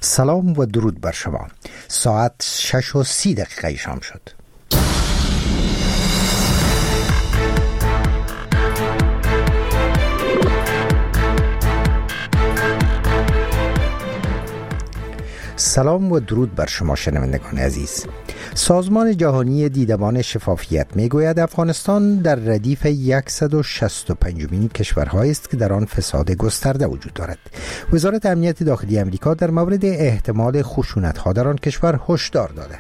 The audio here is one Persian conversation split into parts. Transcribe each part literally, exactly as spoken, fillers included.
سلام و درود بر شما. ساعت شش و سی دقیقه شام شد. سلام و درود بر شما شنوندگان عزیز. سازمان جهانی دیدبان شفافیت میگوید افغانستان در ردیف صد و شصت و پنجمین کشورهایی است که در آن فساد گسترده وجود دارد. وزارت امنیت داخلی امریکا در مورد احتمال خشونت‌ها در آن کشور هشدار داده.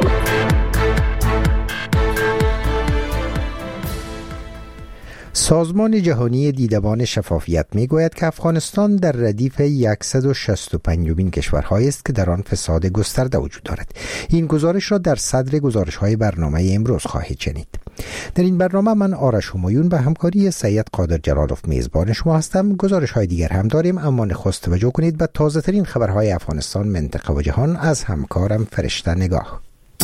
سازمان جهانی دیدبان شفافیت میگوید که افغانستان در ردیف صد و شصت و پنجمین کشورهایی است که در آن فساد گسترده وجود دارد. این گزارش را در صدر گزارش‌های برنامه امروز خواهید شنید. در این برنامه من آرش همایون به همکاری سید قادر جلالوف میزبان شما هستم. گزارش‌های دیگر هم داریم، اما نخست توجه کنید به تازه‌ترین خبرهای افغانستان، منطقه و جهان از همکارم فرشته نگاه.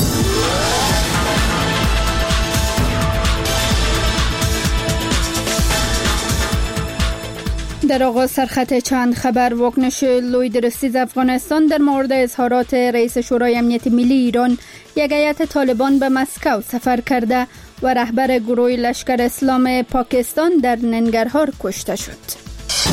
در آغاز سرخط چند خبر. واکنش لوید رسیز افغانستان در مورد اظهارات رئیس شورای امنیت ملی ایران. یک هیئت طالبان به مسکو سفر کرده و رهبر گروه لشکر اسلام پاکستان در ننگرهار کشته شد.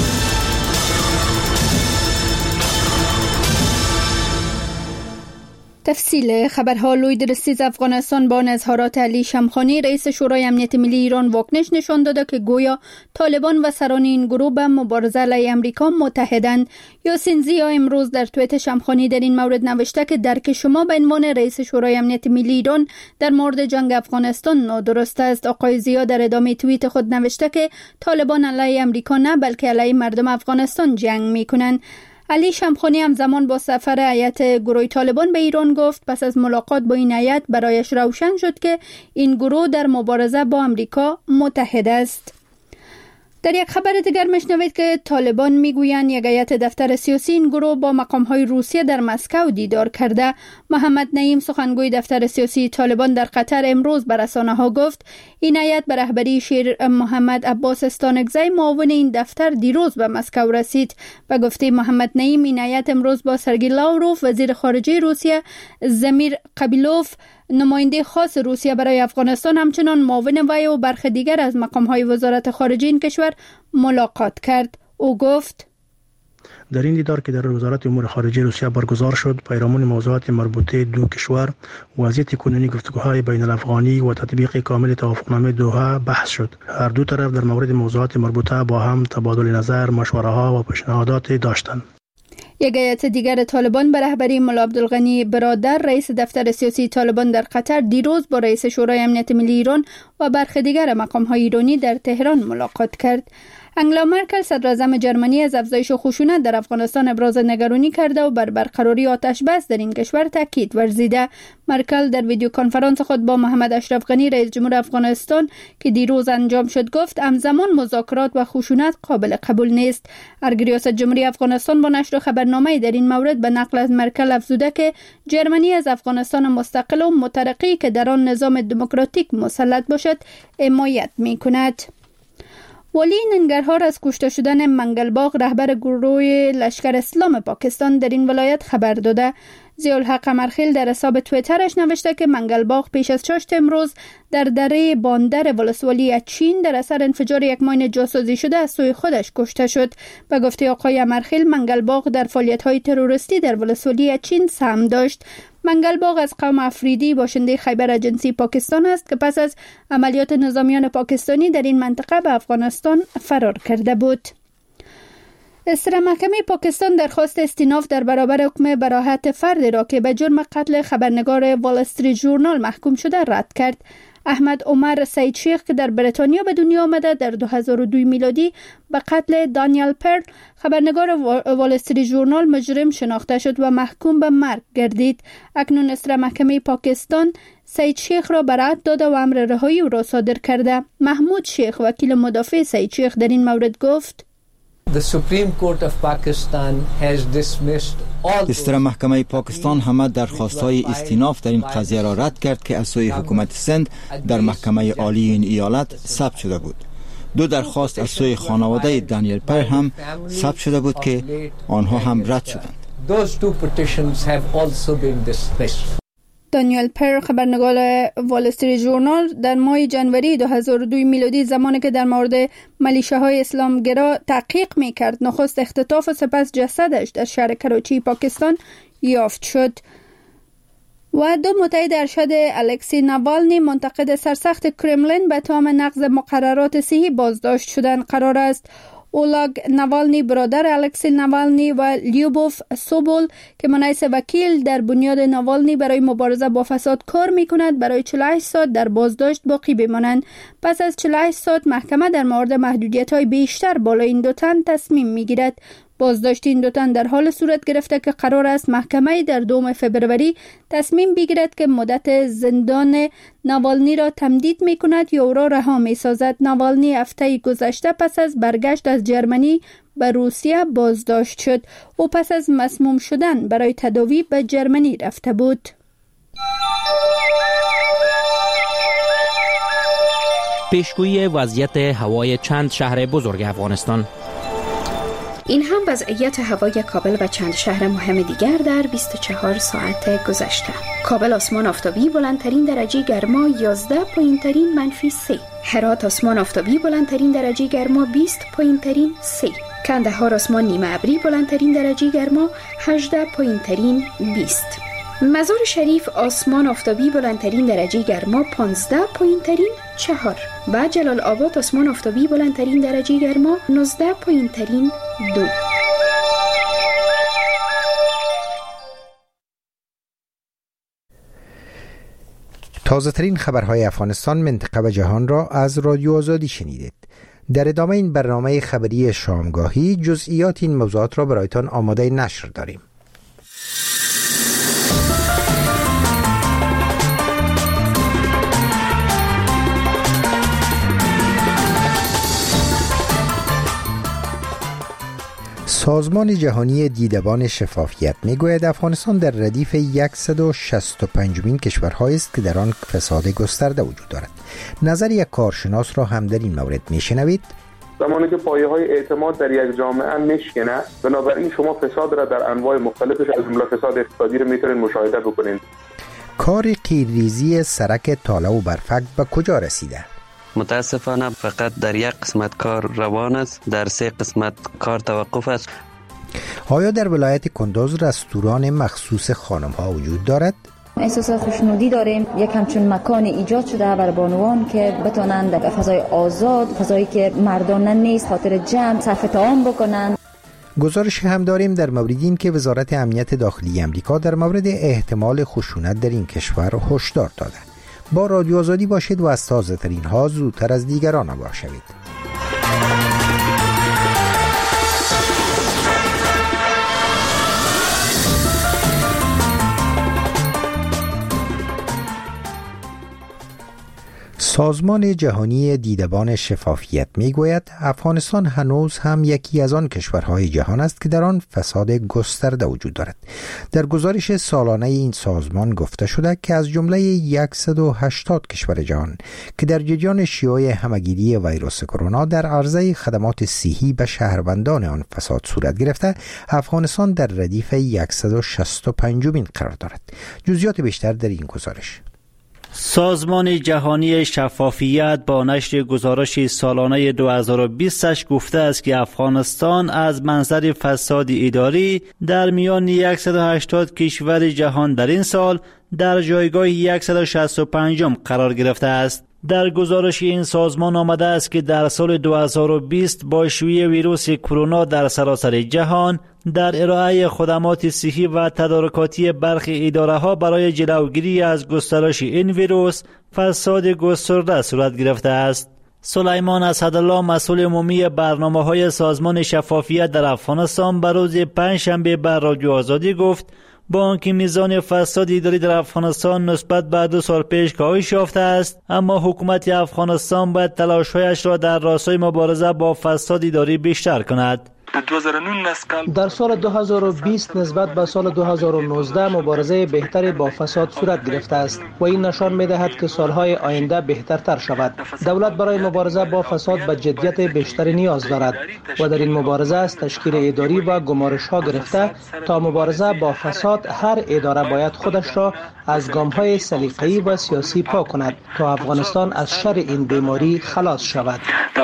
تفصیل خبرها. لوید رسیز افغانستان با اظهارات علی شمخانی رئیس شورای امنیت ملی ایران واکنش نشان داده که گویا طالبان و سران این گروه به مبارزه علیه امریکا متحدند. یاسین زیا امروز در توییت شمخانی در این مورد نوشته که درک شما به عنوان رئیس شورای امنیت ملی ایران در مورد جنگ افغانستان نادرست است. آقای زیا در ادامه توییت خود نوشته که طالبان علیه امریکا نه بلکه علیه مردم افغانستان جنگ میکنند. علی شمخانی همزمان با سفر هیئت گروه طالبان به ایران گفت پس از ملاقات با این هیئت برایش روشن شد که این گروه در مبارزه با امریکا متحد است. در یک خبر دیگر میشنوید که طالبان میگویند یک هیئت دفتر سیاسی این گروه با مقام‌های روسیه در مسکو دیدار کرده. محمد نعیم سخنگوی دفتر سیاسی طالبان در قطر امروز به رسانه‌ها گفت این هیئت به رهبری شیر محمد عباس استانکزی معاون این دفتر دیروز به مسکو رسید. به گفته محمد نعیم این هیئت امروز با سرگئی لاوروف وزیر خارجه روسیه، زمیر قبیلوف نماینده خاص روسیه برای افغانستان، همچنان معاون وی و برخی دیگر از مقام‌های وزارت خارجه این کشور ملاقات کرد. او گفت در این دیدار که در وزارت امور خارجه روسیه برگزار شد، پیرامون موضوعات مربوطه دو کشور، وضعیت کنونی گفتگوهای بین الافغانی و تطبیق کامل توافقنامه دوحه بحث شد. هر دو طرف در مورد موضوعات مربوطه با هم تبادل نظر، مشوره‌ها و پیشنهادات داشتند. یک هیئت دیگر طالبان به رهبری ملا عبدالغنی برادر رئیس دفتر سیاسی طالبان در قطر دیروز با رئیس شورای امنیت ملی ایران و برخی دیگر مقام‌های ایرانی در تهران ملاقات کرد. انگلا مرکل صدر اعظم جرمنی از افزایش خشونت در افغانستان ابراز نگرانی کرده و بر برقراری آتش بس در این کشور تاکید ورزیده. مرکل در ویدیو کنفرانس خود با محمد اشرف غنی رئیس جمهور افغانستان که دیروز انجام شد گفت همزمان مذاکرات و خشونت قابل قبول نیست. ریاست جمهوری افغانستان با نشر خبرنامه در این مورد به نقل از مرکل افزوده که جرمنی از افغانستان مستقل و مترقی که در آن نظام دموکراتیک مسلط باشد حمایت می‌کند. ولی ننگرهار از کشته شدن منگلباغ رهبر گروه لشکر اسلام پاکستان در این ولایت خبر داده. ضیاءالحق قمرخیل در حساب توییترش نوشته که منگلباغ پیش از چاشت امروز در دره باندر ولسوالی اچین در اثر انفجار یک ماین جاسوزی شده از سوی خودش کشته شد. به گفته آقای قمرخیل منگلباغ در فعالیت‌های تروریستی در ولسوالی اچین سهم داشت. منگلباغ از قوم افریدی باشنده خیبر اجنسی پاکستان است که پس از عملیات نظامیان پاکستانی در این منطقه به افغانستان فرار کرده بود. استر محکمه پاکستان درخواست استیناف در برابر حکم براءت فردی را که به جرم قتل خبرنگار وال استریت ژورنال محکوم شده رد کرد. احمد عمر سعید شیخ که در بریتانیا به دنیا آمده در دو هزار و دو میلادی به قتل دانیل پرل خبرنگار وال استریت ژورنال مجرم شناخته شد و محکوم به مرگ گردید. اکنون استر محکمه پاکستان سعید شیخ را براءت داده و امر رهایی او را صادر کرده. محمود شیخ وکیل مدافع سعید شیخ در این مورد گفت The Supreme Court of Pakistan has dismissed all استر محکمه پاکستان همه درخواست‌های استیناف در این قضیه را رد کرد که از سوی حکومت سند در محکمه عالی این ایالت ثبت شده بود. دو درخواست از سوی خانواده دانیل پر هم ثبت شده بود که آنها هم رد شدند. those two petitions have also been dismissed. دانیل پر، خبرنگار وال استریت ژورنال، در ماه جنوری دو هزار و دو میلادی زمانی که در مورد ملیشه‌های اسلامگرا تحقیق می‌کرد، نخست اختطاف و سپس جسدش در شهر کراچی پاکستان یافت شد. و دو متحد ارشد الکسی ناوالنی منتقد سرسخت کرملین به تهم نقض مقررات صحی بازداشت شدن قرار است. اولاگ ناوالنی، برادر الکسی ناوالنی، و لیوبوف سوبول که منعیس وکیل در بنیاد ناوالنی برای مبارزه با فساد کار می کند، برای چهل و هشت ساعت در بازداشت باقی بمانند. پس از چهل و هشت ساعت محکمه در مورد محدودیت های بیشتر بالای این دو تن تصمیم می گیرد. بازداشت این دو تن در حال صورت گرفته که قرار است محکمه در دوم فبروری تصمیم بگیرد که مدت زندان ناوالنی را تمدید می کند یا او را رها می سازد. ناوالنی هفته گذشته پس از برگشت از جرمنی به روسیه بازداشت شد. او پس از مسموم شدن برای تداوی به جرمنی رفته بود. پیشگویی وضعیت هوای چند شهر بزرگ افغانستان. این هم وضعیت هوای کابل و چند شهر مهم دیگر در بیست و چهار ساعت گذشته. کابل آسمان آفتابی، بلندترین درجه گرما یازده، پایینترین منفی سه. هرات آسمان آفتابی، بلندترین درجه گرما بیست، پایینترین سه. کندهار آسمان نیمه ابری، بلندترین درجه گرما هجده، پایینترین بیست. مزار شریف آسمان آفتابی، بلندترین درجه گرما پانزده، پایینترین چهار. و جلال آباد آسمان آفتابی، بلندترین درجه گرما نوزده، پایینترین دو. تازه ترین خبرهای افغانستان، منطقه و جهان را از رادیو آزادی شنیدید. در ادامه این برنامه خبری شامگاهی جزئیات این موضوعات را برایتان آماده نشر داریم. سازمان جهانی دیدبان شفافیت میگوید افغانستان در ردیف صد و شصت و پنجمین کشورهایی است که در آن فساد گسترده وجود دارد. نظر یک کارشناس را هم در این مورد میشنوید. زمانی که پایه های اعتماد در یک جامعه میشکنه، بنابراین شما فساد را در انواع مختلفش از جمله فساد اقتصادی را میتونید مشاهده بکنید. کار قیرریزی سرک تاله و برفک به کجا رسیده؟ متاسفانه فقط در یک قسمت کار روان است، در سه قسمت کار توقف است. آیا در ولایت کندوز رستوران مخصوص خانم ها وجود دارد؟ احساس خوشنودی داریم. یک همچون مکان ایجاد شده برای بانوان که بتونند در فضای آزاد، فضایی که مردانه نیست، خاطر جمع صرف طعام بکنند. گزارش هم داریم در مورد این که وزارت امنیت داخلی امریکا در مورد احتمال خشونت در این کشور هشدار داده. با رادیو آزادی باشید و از تازه ترین ها زودتر از دیگران آگاه شوید. سازمان جهانی دیدبان شفافیت میگوید افغانستان هنوز هم یکی از آن کشورهای جهان است که در آن فساد گسترده وجود دارد. در گزارش سالانه این سازمان گفته شده که از جمله صد و هشتاد کشور جهان که در جریان شیوع همهگیری ویروس کرونا در عرضه خدمات صحی به شهروندان آن فساد صورت گرفته، افغانستان در ردیف صد و شصت و پنجمین قرار دارد. جزئیات بیشتر در این گزارش. سازمان جهانی شفافیت با نشر گزارش سالانه دو هزار و بیست گفته است که افغانستان از منظر فساد اداری در میان صد و هشتاد کشور جهان در این سال در جایگاه صد و شصت و پنج قرار گرفته است. در گزارش این سازمان آمده است که در سال دو هزار و بیست با شیوع ویروس کرونا در سراسر جهان در ارائه خدمات صحی و تدارکاتی برخی اداره‌ها برای جلوگیری از گسترش این ویروس فساد گسترده صورت گرفته است. سلیمان اسدالله، مسئول عمومی برنامه‌های سازمان شفافیت در افغانستان، به روز پنجشنبه بر رادیو آزادی گفت با آنکه میزان فساد اداری در افغانستان نسبت به دو سال پیش کاهش یافته است، اما حکومت افغانستان باید تلاش‌هایش را در راستای مبارزه با فساد اداری بیشتر کند. در سال دو هزار و بیست نسبت به سال دو هزار و نوزده مبارزه بهتری با فساد صورت گرفته است و این نشان می‌دهد که سالهای آینده بهترتر شود. دولت برای مبارزه با فساد به جدیت بیشتری نیاز دارد و در این مبارزه از تشکیل اداری و گمارش‌ها گرفته تا مبارزه با فساد هر اداره باید خودش را از گام‌های سلیقه‌ای و سیاسی پاک کند تا افغانستان از شر این بیماری خلاص شود.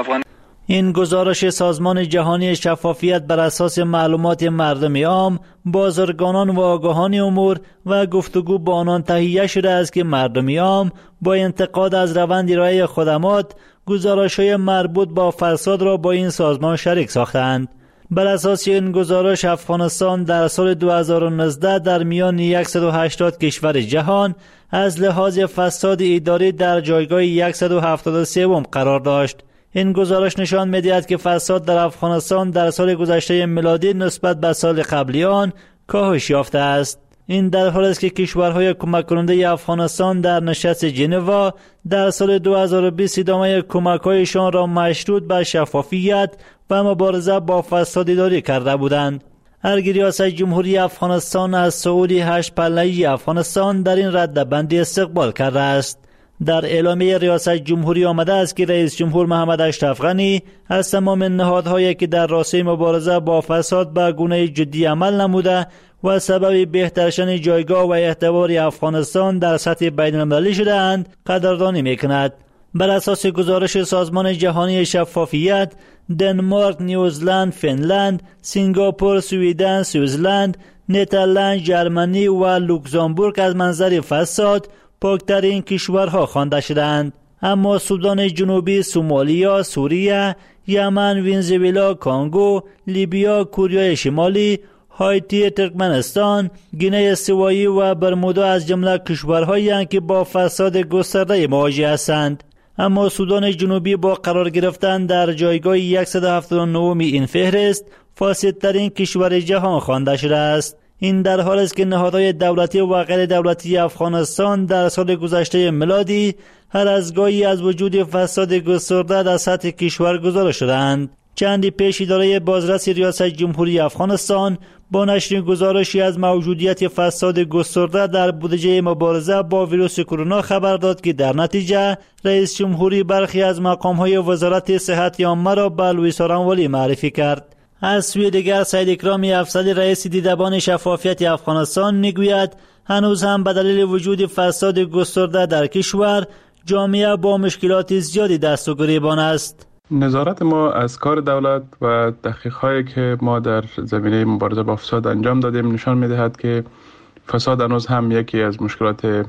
این گزارش سازمان جهانی شفافیت بر اساس معلومات مردم عام، بازرگانان و آگاهان امور و گفتگو با آنان تهیه شده است که مردم عام با انتقاد از روند ارائه خدمات گزارش‌های مربوط با فساد را با این سازمان شریک ساختند. بر اساس این گزارش افغانستان در سال دو هزار و نوزده در میان صد و هشتاد کشور جهان از لحاظ فساد اداری در جایگاه صد و هفتاد و سه قرار داشت. این گزارش نشان می‌دهد که فساد در افغانستان در سال گذشته میلادی نسبت به سال قبلی آن کاهش یافته است. این در حالی است که کشورهای کمک کننده افغانستان در نشست ژنو در سال دو هزار و بیست ادامه کمک‌هایشان را مشروط به شفافیت و مبارزه با فساد اداری کرده بودند. ارگ ریاست جمهوری افغانستان از صعود هشت پله‌ای افغانستان در این رده‌بندی استقبال کرده است. در اعلامیه ریاست جمهوری آمده است که رئیس جمهور محمد اشرف غنی از تمام نهادهایی که در راستای مبارزه با فساد به گونه جدی عمل نموده و سبب بهترشدن جایگاه و اعتبار افغانستان در سطح بین‌المللی شده‌اند قدردانی می‌کند. بر اساس گزارش سازمان جهانی شفافیت، دنمارک، نیوزلند، فنلند، سنگاپور، سوئیدن، سوئیسلند، نترلند، ژرمنی و لوکزامبورگ از منظر فساد پاکترین کشورها خوانده شدند. اما سودان جنوبی، سومالیا، سوریه، یمن، ونزوئلا، کانگو، لیبیا، کره شمالی، هایتی، ترکمنستان، گینه استوایی و برمودا از جمله کشورهایی هستند که با فساد گسترده مواجه هستند. اما سودان جنوبی با قرار گرفتن در جایگاه صد و هفتاد و نه این فهرست فاسدترین کشور جهان خوانده شده است. این در حالی است که نهادهای دولتی و غیر دولتی افغانستان در سال گذشته میلادی هر از گاهی از وجود فساد گسترده در سطح کشور گزارش شدند. چندی پیش اداره بازرسی ریاست جمهوری افغانستان با نشر گزارشی از موجودیت فساد گسترده در بودجه مبارزه با ویروس کرونا خبر داد که در نتیجه رئیس جمهوری برخی از مقام‌های وزارت صحت عامه را به لوئیس آرانوالی معرفی کرد. از سوی دیگر سید اکرام افضلی رئیس دیدبان شفافیت افغانستان میگوید هنوز هم به دلیل وجود فساد گسترده در کشور جامعه با مشکلات زیادی دست و گریبان است. نظارت ما از کار دولت و تحقیق‌هایی که ما در زمینه مبارزه با فساد انجام دادیم نشان می‌دهد که فساد هنوز هم یکی از مشکلات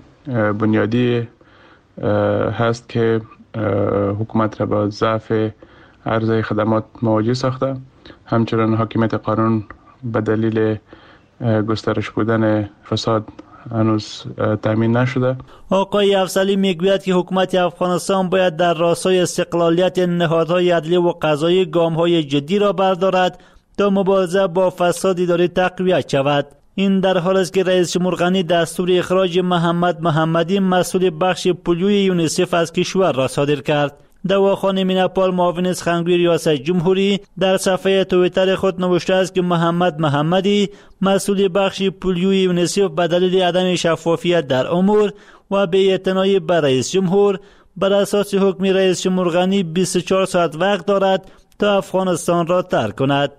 بنیادی هست که حکومت را با ضعف عرضه خدمات مواجه ساخته. همچنین حاکمیت قانون به دلیل گسترش بودن فساد هنوز تامین نشده. آقای افضلی میگوید که حکومت افغانستان باید در راستای استقلالیت نهادهای عدلی و قضایی گام‌های جدی را بردارد تا مبارزه با فساد اداری تقویت شود. این در حالی است که رئیس جمهور غنی دستور اخراج محمد محمدی مسئول بخش پولیوی یونیسف از کشور را صادر کرد. دواخانه میناپال معاون سخنگوی ریاست جمهوری در صفحه توییتر خود نوشته است که محمد محمدی مسئول بخش پولیوی یونیسف به دلیل عدم شفافیت در امور و بی‌اعتنایی به رئیس جمهور بر اساس حکم رئیس جمهور غنی بیست و چهار ساعت وقت دارد تا افغانستان را ترک کند.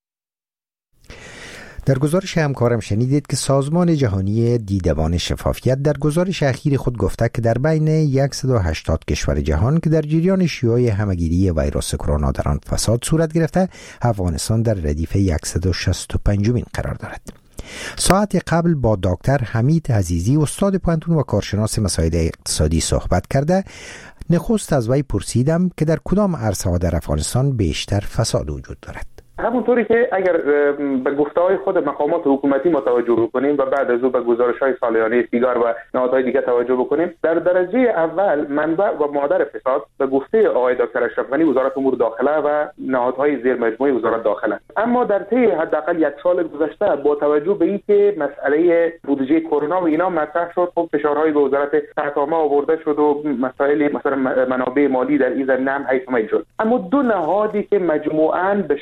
در گزارش همکارم شنیدید که سازمان جهانی دیدبان شفافیت در گزارش اخیر خود گفته که در بین صد و هشتاد کشور جهان که در جریان شیوع همه‌گیری ویروس کرونا در آن فساد صورت گرفته، افغانستان در ردیف صد و شصت و پنج قرار دارد. ساعت قبل با دکتر حمید عزیزی استاد پوهنتون و کارشناس مسائل اقتصادی صحبت کرده. نخست از وی پرسیدم که در کدام عرصه‌ها در افغانستان بیشتر فساد وجود دارد. همونطوری که اگر به گفته‌های خود مقامات حکومتی ما توجه بکنیم و بعد از او به گزارش‌های سالیانه سیگار و نهادهای دیگر توجه بکنیم، در درجه اول منبع و مادر فساد به گفته آقای دکتر اشرف غنی وزارت امور داخله و نهادهای زیر مجموعه وزارت داخله. اما در طی حداقل یک سال گذشته با توجه به اینکه مسئله بودجه کرونا و اینا مطرح شد، خب فشارهای به وزارت صحت عامه آورده شد و مسائل مثلا منابع مالی در این زمینه هم حیف شد. اما دو نهادی که مجموعاً به شدت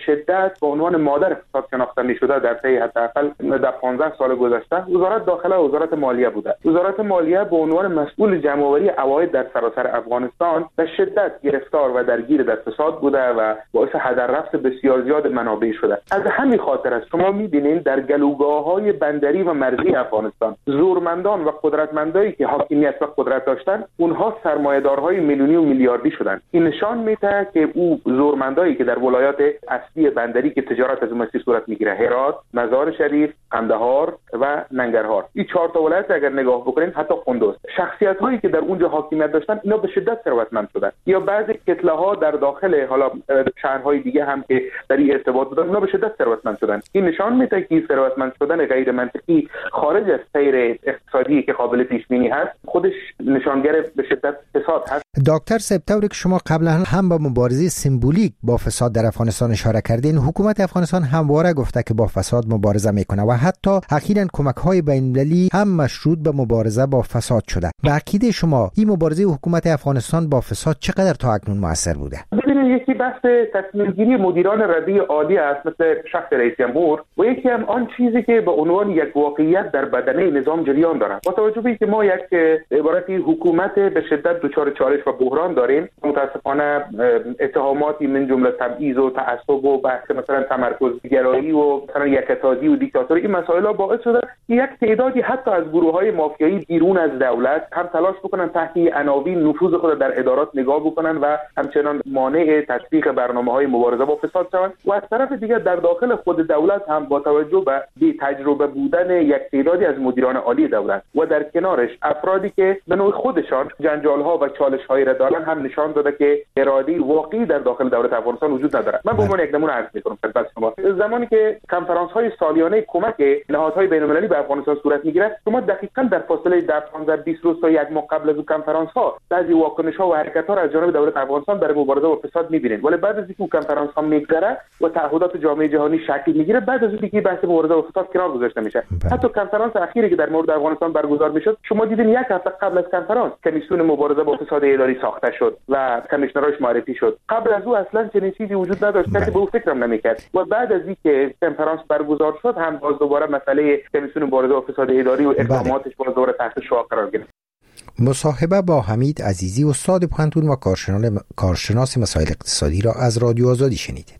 دولت به عنوان مادر فساد شناخته می‌شده در طی حداقل در پانزده سال گذشته وزارت داخله و وزارت مالیه بوده. وزارت مالیه به عنوان مسئول جمع‌آوری عواید در سراسر افغانستان به شدت گرفتار و درگیر در فساد بوده و باعث هدر رفت بسیار زیاد منابع شده. از همین خاطر است شما می‌بینید در گلوگاه‌های بندری و مرزی افغانستان زورمندان و قدرتمندایی که حاکمیت و قدرت داشتن اونها سرمایه‌دارهای میلیونی و میلیاردی شدند. این نشان میده که او زورمندایی که در ولایات اصلی بندری که تجارت از مسیر صورت میگیره، هرات، مزار شریف، قندهار و ننگرهار، این چهار تا ولایت اگر نگاه بکنین حتی قندوز، شخصیت هایی که در اونجا حاکمیت داشتن اینا به شدت ثروتمند شدن. یا بعضی کتله ها در داخل حالا شهرهای دیگه هم که در این ارتباط بودن اینا به شدت ثروتمند شدن. این نشان میده که ثروتمند شدن غیر منطقی خارج از سیر اقتصادی که قابل پیش بینی هست خودش نشانگر به شدت فساد هست. دکتر سپتوری که شما قبلا هم با مبارزه سمبولیک با فساد در افغانستان اشاره کردین، حکومت افغانستان همواره گفته که با فساد مبارزه میکنه و حتی اخیراً کمک‌های بین‌المللی هم مشروط به مبارزه با فساد شده. به عقیده شما این مبارزه حکومت افغانستان با فساد چقدر تا اکنون موثر بوده؟ ببینید یکی بحث تصمیم گیری مدیران رده عالی است مثل شخص رئیس جمهور و یکی هم آن چیزی که به عنوان یک واقعیت در بدنه نظام جریان دارد. با توجه به اینکه ما یک عبارتی حکومت به شدت دچار چالش و بحران داریم، متاسفانه اتهاماتی من جمله تبعیض و تعصب و بحث مثلا تمرکز گرایی و مثلا یکتازی و دیکتاتوری، این مسائل ها باعث شده که یک تعدادی حتی از گروه‌های مافیایی بیرون از دولت هم تلاش بکنن تحت عناوین نفوذ خود در ادارات نگاه بکنن و همچنان مانع تطبیق برنامه‌های مبارزه با فساد شوند و از طرف دیگر در داخل خود دولت هم با توجه به بی تجربه بودن یک تعدادی از مدیران عالی دولت و در کنارش افرادی که به نوع خودشان جنجال‌ها و چالش‌هایی را دارن هم نشان داده که اراده واقعی در داخل دولت افغانستان وجود ندارد. من به عنوان یک نمونه عرض می‌کنم خدمت شما، زمانی که کنفرانس‌های سالیانه کمک نهادهای بین‌المللی به افغانستان صورت می‌گیرد، شما دقیقاً در فاصله در پانزده بیست روز تا یک ماه قبل از اون کنفرانس‌ها بعضی واکنش‌ها و حرکت‌ها را از جانب دولت افغانستان برای مبارزه با فساد می‌بینید، ولی بعد از اینکه کنفرانس‌ها می‌گذره و تعهدات جامعه جهانی شکل می‌گیره، بعد از اینکه بحث مبارزه با فساد کنار گذاشته میشه. حتی کنفرانس اخیری که در مورد افغانستان برگزار می‌شد، شما دیدین یک هفته قبل از کنفرانس کمیسیون مبارزه با فساد اداری ساخته شد و کمیشنراش معرفی شد. قبل از او اصلا چنین چیزی وجود نداشت، کسی به او فکرم نمی‌کرد. و بعد از اینکه کنفرانس برگزار شد هم باز دوباره مسئله کمیسیون مبارزه با فساد اداری و اقداماتش باز دوباره تحت شعاع قرار گرفت. مصاحبه با حمید عزیزی استاد پوهنتون و کارشناس مسائل اقتصادی را از رادیو آزادی شنیدید.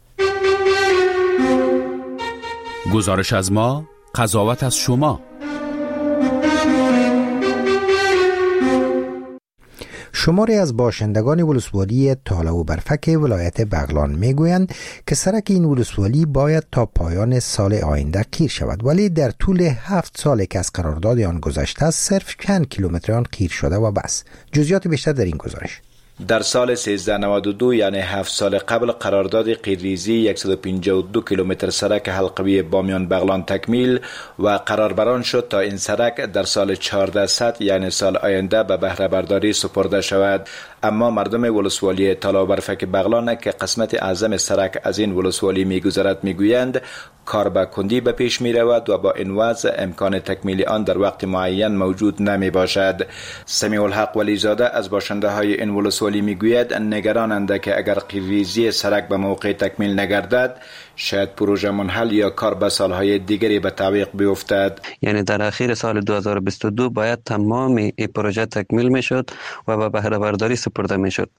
گزارش از ما، قضاوت از شما. شماری از باشندگان ولسوالی تاله و برفک ولایت بغلان میگویند که سرک این ولسوالی باید تا پایان سال آینده قیر شود، ولی در طول هفت سال که از قرارداد آن گذشته است صرف چند کیلومتر آن قیر شده و بس. جزئیات بیشتر در این گزارش. در سال سیزده نود و دو یعنی هفت سال قبل قرارداد قیرریزی صد و پنجاه و دو کیلومتر سرک حلقوی بامیان بغلان تکمیل و قرار بران شد تا این سرک در سال چهاردهصد یعنی سال آینده به بهره برداری سپرده شود. اما مردم ولسوالی تاله و برفک بغلان که قسمت اعظم سرک از این ولسوالی میگذرد میگویند کار به کندی به پیش می رود و با این وضع امکان تکمیل آن در وقت معین موجود نمی باشد. سمیع الحق ولی زاده از باشنده های این ولسوالی می گوید نگرانند که اگر قیرریزی سرک به موقع تکمیل نگردد شاید پروژه منحل یا کار به سالهای دیگری به تعویق بیفتد. یعنی در اخیر سال دو هزار و بیست و دو باید تمام این پروژه تکمیل می شد و به بهره برداری سپرده می شد.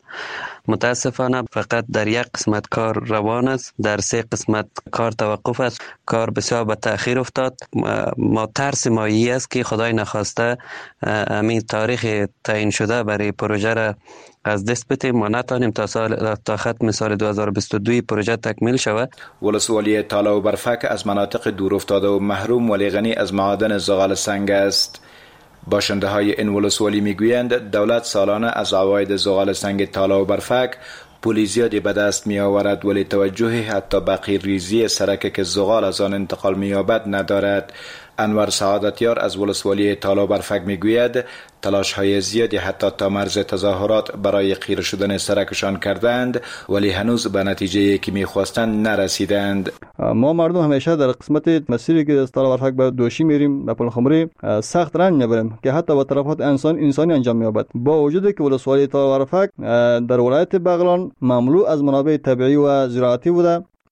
متاسفانه فقط در یک قسمت کار روان است، در سه قسمت کار توقف است. کار بسیار به تأخیر افتاد. ما ترس ما ای است که خدای نخواسته همین تاریخ تعیین شده برای پروژه را از دست بدیم ما نتانیم تا سال تا ختم سال دو هزار و بیست و دو پروژه تکمیل شود. ولسوالی تاله و برفک از مناطق دور افتاده و محروم ولی غنی از معادن زغال سنگ است. باشنده های این ولسوالی میگویند دولت سالانه از عواید زغال سنگ تاله و برفک پولی زیادی به دست می آورد ولی توجهی حتی به قیرریزی سرک که زغال از آن انتقال می یابد ندارد. انور سعادتیار از ولسوالی تاله و برفک میگوید تلاش های زیادی حتی تا مرز تظاهرات برای قیر شدن سرکشان کردند ولی هنوز به نتیجه که میخواستند نرسیدند. ما مردم همیشه در قسمت مسیری که از تاله و برفک به دوشی میریم به پلخمری سخت رنج میبریم که حتی با طرفات انسان انسانی انجام مییابد. با وجود که ولسوالی تاله و برفک در ولایت بغلان مملو از منابع طبیعی و زراعتی بوده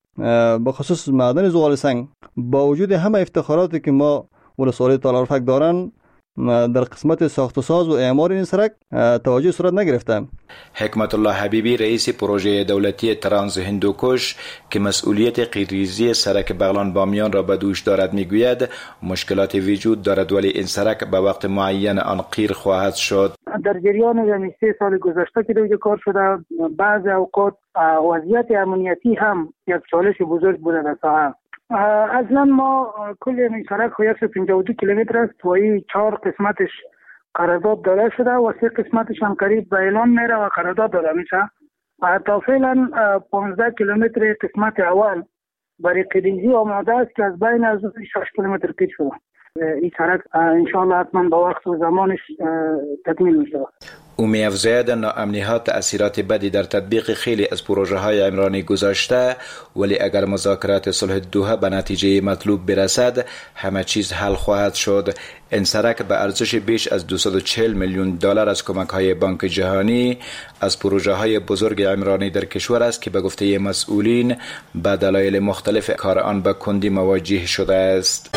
به خصوص معدن زغال سنگ با وجود همه افتخاراتی که ما ولسوالی تالارفک دارن در قسمت ساخت و ساز و اعمار این سرک توجه صورت نگرفته. حکمت الله حبیبی رئیس پروژه دولتی ترانز هندوکش که مسئولیت قیریزی سرک بغلان بامیان را به دوش دارد میگوید مشکلات وجود دارد ولی این سرک به وقت معین آن قیر خواهد شد. در جریان یعنی سه سال گذشته که روی کار شده بعض اوقات وضعیت امنیتی هم یک چالش بزرگ بوده در ساحه. اصلا ما کل این سرک صد و پنجاه و دو کیلومتر است و این چهار قسمتش قرارداد داده شده و سه قسمتش هم قریب به اعلان میره و قرارداد داده میشه و تا فعلا پانزده کیلومتر قسمت اول برای قریزی آماده است که از بین از شش کیلومتر قید شده. این سرک انشاءالله حتما با وقت و زمانش تکمیل میشه. او می‌افزاید ناامنی‌ها تأثیرات بدی در تطبیق خیلی از پروژه های عمرانی گذاشته ولی اگر مذاکرات صلح دوحه به نتیجه مطلوب برسد همه چیز حل خواهد شد. این سرک به ارزش بیش از دویست و چهل میلیون دلار از کمک‌های بانک جهانی از پروژه های بزرگ عمرانی در کشور است که به گفته مسئولین به دلایل مختلف کار آن به کندی مواجه شده است.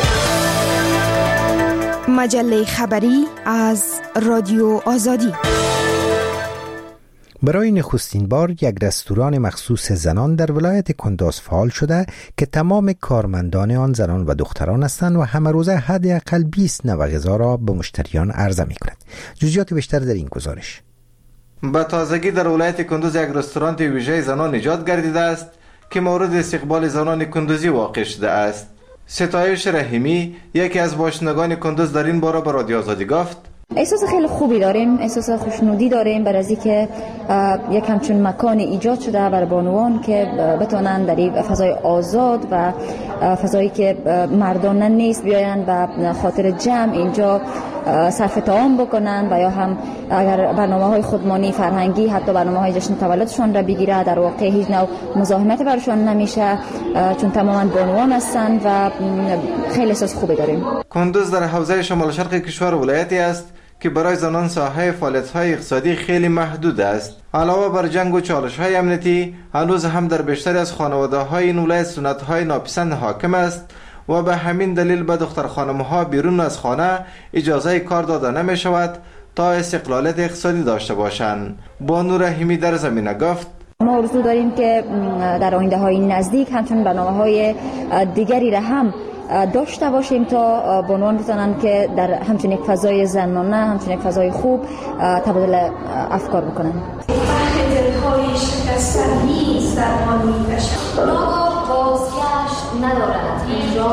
مجله خبری از رادیو آزادی. برای نخستین بار یک رستوران مخصوص زنان در ولایت کنداز فعال شده که تمام کارمندان آن زنان و دختران هستند و همه روزه حداقل بیست نوع غذا را به مشتریان عرضه می کند. جزئیات بیشتر در این گزارش. به تازگی در ولایت کندوز یک رستوران ویژه زنان ایجاد گردیده است که مورد استقبال زنان کندوزی واقع شده است. ستایش رحیمی یکی از باشندگان کندوز در این باره به رادیو آزادی گفت احساس خیلی خوبی داریم، احساس خوشنودی داریم برای اینکه یک همچون مکان ایجاد شده برای بانوان که بتونن در این فضای آزاد و فضایی که مردانه نیست بیاین و خاطر جمع اینجا صرف طعام بکنن و یا هم اگر برنامه‌های خودمانی فرهنگی حتی برنامه‌های جشن تولدشون را بگیره در واقع هیچ نوع مزاحمت برشون نمیشه چون تماما بانوان هستن و خیلی احساس خوبی داریم. کندوز در حوزه شمال شرق کشور ولایتی است که برای زنان ساحه فعالیت‌های اقتصادی خیلی محدود است. علاوه بر جنگ و چالش‌های امنیتی هنوز هم در بیشتری از خانواده‌های این ولایت سنت‌های ناپسند حاکم است و به همین دلیل به دختر خانم‌ها بیرون از خانه اجازه کار داده نمی‌شود تا استقلالیت اقتصادی داشته باشند. بانو رحیمی در زمینه گفت ما آرزو داریم که در آینده‌های نزدیک همچون برنامه‌های دیگری را هم داشته باشیم تا بانوان بتونن که در همچون یک فضای زنانه همچون یک فضای خوب تبادل افکار بکنن. دل‌های شکسته نیست در ما می‌کشد. راه بازگشت ندارد. اینجا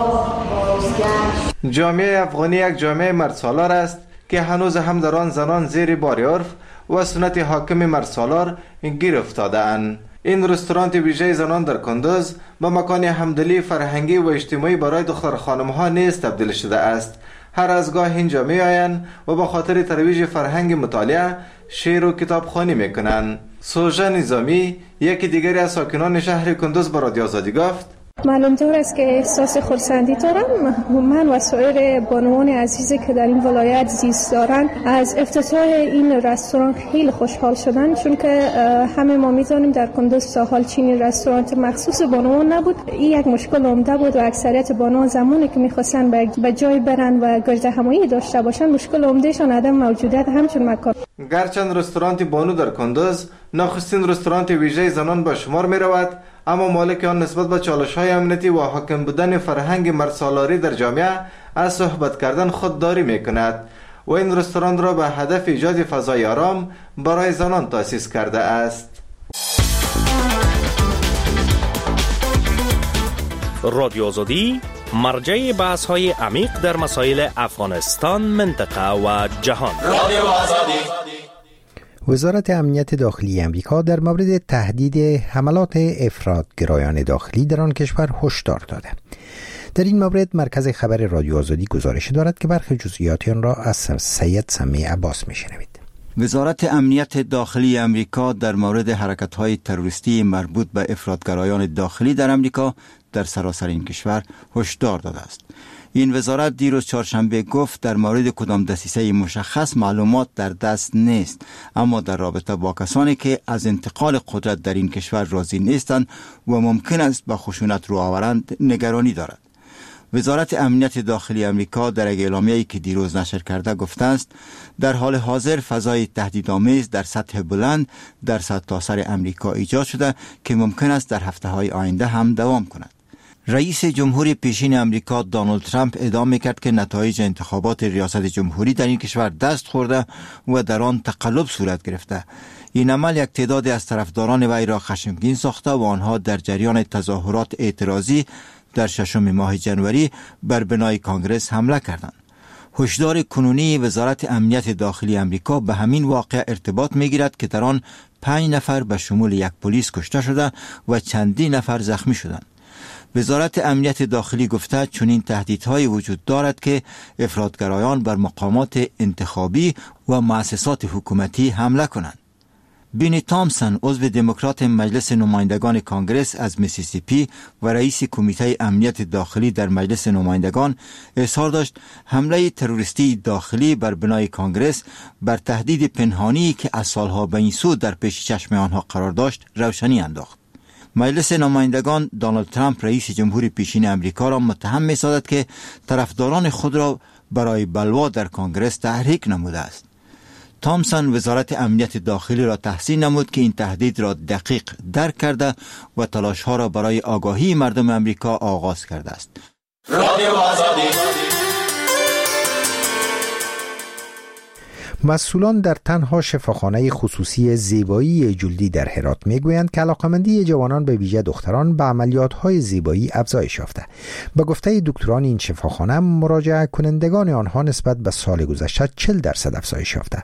بازگشت. جامعه افغانی یک جامعه مردسالار است که هنوز هم در آن زنان زیر بار عرف و سنت حاکم مردسالار گیر افتاده‌اند. این رستوران ویژه زنان در کندوز به مکان همدلی فرهنگی و اجتماعی برای دختر خانم‌ها نیز تبدیل شده است. هر از گاه اینجا می‌آیند و به خاطر ترویج فرهنگ مطالعه شعر و کتابخوانی می‌کنند. سوژه نظامی یکی دیگری از ساکنان شهر کندوز به رادیو آزادی گفت معلوم طور است که احساس خرسندی دارم. من و سایر بانوان عزیزی که در این ولایت زیست دارن از افتتاح این رستوران خیلی خوشحال شدن چون که همه ما می‌دانیم در کندوز تا حال چنین رستوران مخصوص بانوان نبود. این یک مشکل عمده بود و اکثریت بانوان زمانی که می‌خواستن به جای برن و گرد همایی داشته باشن مشکل عمدهشان عدم موجودیت همچون مکان. گرچند رستوران بانو در کندوز نخستین رستوران ویژه زنان به شمار می‌رود اما مالک آن نسبت به چالش‌های امنیتی و حاکم بودن فرهنگ مردسالاری در جامعه از صحبت کردن خودداری می‌کند و این رستوران را به هدف ایجاد فضای آرام برای زنان تأسیس کرده است. رادیو آزادی مرجع بحث‌های عمیق در مسائل افغانستان، منطقه و جهان. رادیو آزادی. وزارت امنیت داخلی امریکا در مورد تهدید حملات افراط‌گرایان داخلی در آن کشور هشدار داده. در این مورد مرکز خبر رادیو آزادی گزارش دارد که برخی جزئیات آن را از سید سمیع عباس میشنوید. وزارت امنیت داخلی امریکا در مورد حرکت‌های تروریستی مربوط به افراط‌گرایان داخلی در امریکا در سراسر این کشور هشدار داده است. این وزارت دیروز چهارشنبه گفت در مورد کدام دسیسه مشخص معلومات در دست نیست، اما در رابطه با کسانی که از انتقال قدرت در این کشور راضی نیستند و ممکن است به خشونت رو آورند نگرانی دارد. وزارت امنیت داخلی امریکا در یک اعلامیه‌ای که دیروز نشر کرده گفته است در حال حاضر فضای تهدیدآمیز در سطح بلند در سرتاسر امریکا ایجاد شده که ممکن است در هفته‌های آینده هم دوام کند. رئیس جمهوری پیشین امریکا دونالد ترامپ ادعا کرد که نتایج انتخابات ریاست جمهوری در این کشور دست خورده و در آن تقلب صورت گرفته. این عمل یک تعداد از طرفداران وی را خشمگین ساخته و آنها در جریان تظاهرات اعتراضی در ششم ماه جنوری بر بنای کانگرس حمله کردند. هشدار کنونی وزارت امنیت داخلی امریکا به همین واقعه ارتباط می‌گیرد که در آن پنج نفر به شمول یک پلیس کشته شده و چندین نفر زخمی شدند. وزارت امنیت داخلی گفته چنین تهدیدهایی وجود دارد که افراطگرایان بر مقامات انتخابی و مؤسسات حکومتی حمله کنند. بینی تامسون عضو دموکرات مجلس نمایندگان کانگرس از میسیسیپی و رئیس کمیته امنیت داخلی در مجلس نمایندگان اظهار داشت حمله تروریستی داخلی بر بنای کانگرس بر تهدید پنهانی که از سالها به این سو در پیش چشم آنها قرار داشت روشنی انداخت. مجلس نمایندگان دونالد ترامپ رئیس جمهوری پیشین امریکا را متهم می‌سازد که طرفداران خود را برای بلوا در کانگرس تحریک نموده است. تامسون وزارت امنیت داخلی را تحسین نمود که این تهدید را دقیق درک کرده و تلاش‌ها را برای آگاهی مردم امریکا آغاز کرده است. رادیو آزادی. مسئولان در تنها شفاخانه خصوصی زیبایی جلدی در هرات میگویند که علاقمندی جوانان به ویژه دختران به عملیات‌های زیبایی افزایش یافته. به گفته دکتران این شفاخانه مراجعه کنندگان آنها نسبت به سال گذشته چهل درصد افزایش یافته.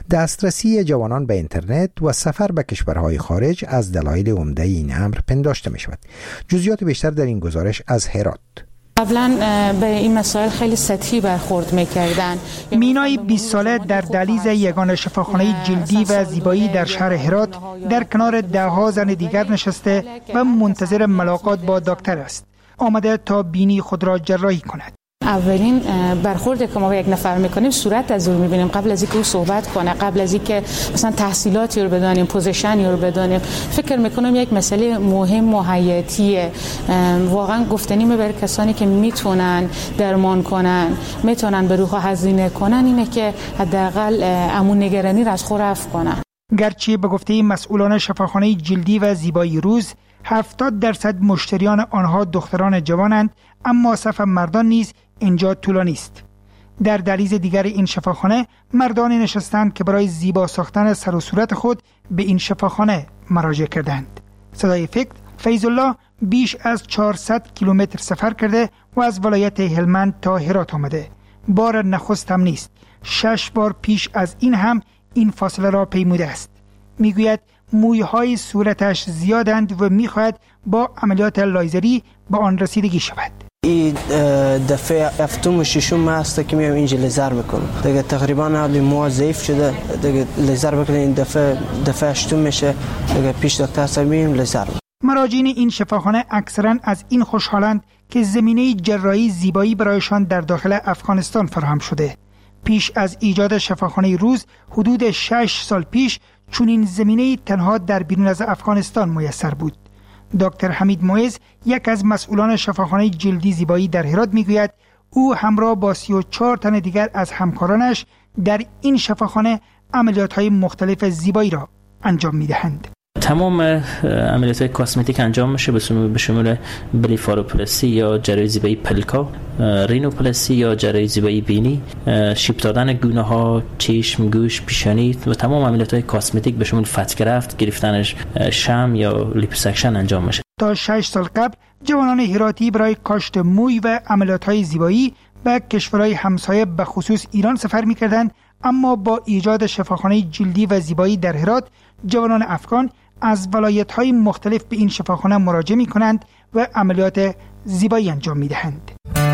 دسترسی جوانان به اینترنت و سفر به کشورهای خارج از دلایل عمده این امر پنداشته می‌شود. جزئیات بیشتر در این گزارش از هرات. قبلا به این مسائل خیلی سطحی برخورد می‌کردن. مینای بیست ساله در دهلیز یگانه شفاخانه جلدی و زیبایی در شهر هرات در کنار ده‌ها زن دیگر نشسته و منتظر ملاقات با دکتر است. آمده تا بینی خود را جراحی کند. اولین برخورد که ما با یک نفر میکنیم صورت از او میبینیم قبل از اینکه او صحبت کنه، قبل از اینکه مثلا تحصیلاتی رو بدونیم، پوزیشنی رو بدونیم. فکر میکنم یک مسئله مهم و حیاتیه، واقعا گفتنی برای کسانی که میتونن درمان کنن، میتونن به روح هزینه کنن، اینه که حداقل امون نگرانی را از خود رفع کنن. گرچه به گفته مسئولان شفاخانه جلدی و زیبایی روز هفتاد درصد مشتریان آنها دختران جوانند، اما صف مردان نیز اینجا طولانی است. در دهلیز دیگر این شفاخانه مردانی نشستند که برای زیبا ساختن سر و صورت خود به این شفاخانه مراجعه کردند. صدای فکر فیض الله بیش از چهارصد کیلومتر سفر کرده و از ولایت هلمند تا هرات آمده. بار نخست هم نیست. شش بار پیش از این هم این فاصله را پیموده است. میگوید مویهای صورتش زیادند و میخواهد با عملیات لایزری به آن رسیدگی شود. این دفعه هفتم و ششم هست که میام اینجا لیزر میکنم. دیگه تقریبا حالی مو ضعیف شده، دیگه لیزر بکنم. این دفعه دفعه هشتم میشه، دیگه پیش دکتر سمیم لیزر. مراجعین این شفاخانه اکثرا از این خوشحالند که زمینه جراحی زیبایی برایشان در داخل افغانستان فراهم شده. پیش از ایجاد شفاخانه روز حدود شش سال پیش چنین زمینه تنها در بیرون از افغانستان میسر بود. دکتر حمید معز یک از مسئولان شفاخانه جلدی زیبایی در هرات میگوید او همراه با سی و چهار تن دیگر از همکارانش در این شفاخانه عملیات‌های مختلف زیبایی را انجام میدهند. تمام عملیات کاسمتیک انجام میشه به شمول بلیفاروپلاسی یا جراحی زیبایی پلکا، رینوپلاسی یا جراحی زیبایی بینی، شیب دادن گونه ها، چشم، گوش، پیشانی و تمام عملیات کاسمتیک به شمول فتگرفت، گرفتن شم یا لیپوسکشن انجام میشه. تا شش سال قبل جوانان هراتی برای کاشت موی و عملیات‌های زیبایی به کشورهای همسایه به خصوص ایران سفر می‌کردند، اما با ایجاد شفاخانه جلدی و زیبایی در هرات جوانان افغان از ولایت‌های مختلف به این شفاخانه مراجعه می‌کنند و عملیات زیبایی انجام می‌دهند.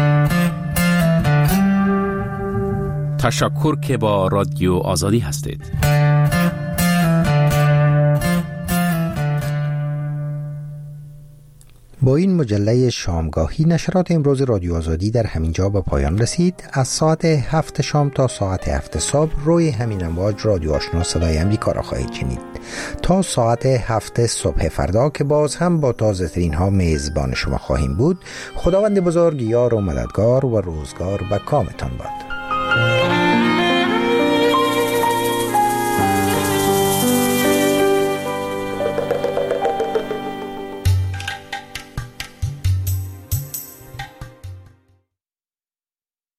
تشکر که با رادیو آزادی هستید. با این مجله شامگاهی نشرات امروز رادیو آزادی در همین جا به پایان رسید. از ساعت هفت شام تا ساعت هفت صبح روی همین امواج رادیو آشنا صدای امریکا را خواهید شنید تا ساعت هفت صبح فردا که باز هم با تازه ترین ها میزبان شما خواهیم بود. خداوند بزرگ یار و مددگار و روزگار و کامتان باد.